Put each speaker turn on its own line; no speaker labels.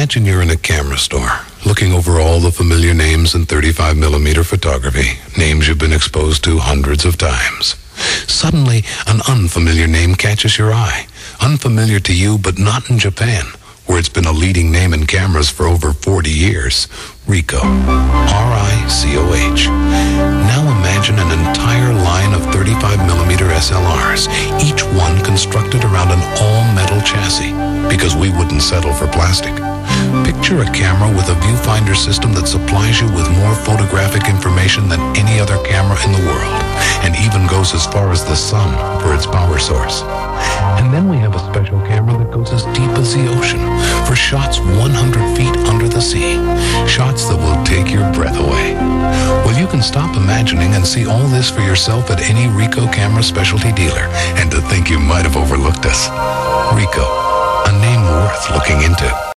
Imagine you're in a camera store, looking over all the familiar names in 35mm photography, names you've been exposed to hundreds of times. Suddenly, an unfamiliar name catches your eye. Unfamiliar to you, but not in Japan, where it's been a leading name in cameras for over 40 years. Ricoh. R-I-C-O-H. Now imagine an entire line of 35mm SLRs, each one constructed around an all-metal chassis, because we wouldn't settle for plastic. Picture a camera with a viewfinder system that supplies you with more photographic information than any other camera in the world, and even goes as far as the sun for its power source. And then we have a special camera that goes as deep as the ocean for shots 100 feet under the sea, shots that will take your breath away. Well, you can stop imagining and see all this for yourself at any Ricoh camera specialty dealer. And to think you might have overlooked us. Ricoh, a name worth looking into.